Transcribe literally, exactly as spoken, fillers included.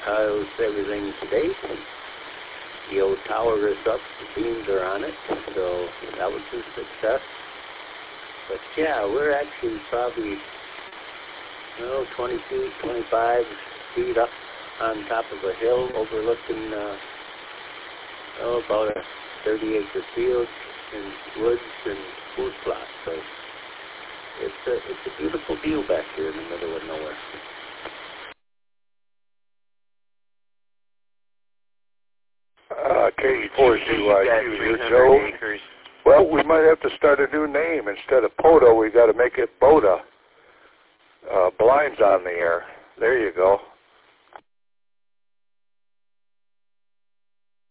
how's everything today? The old tower is up, the beams are on it, so that was a success. But yeah, we're actually probably, oh, twenty-two, twenty-five feet up on top of a hill overlooking, uh, oh, about a thirty acre field and woods and food plots. So it's a, it's a beautiful view back here in the middle of nowhere. Uh, K four C Y Q, you're Joe. Acres. Well, we might have to start a new name. Instead of Poto, we got to make it Boda. Uh, blinds on the air. There you go.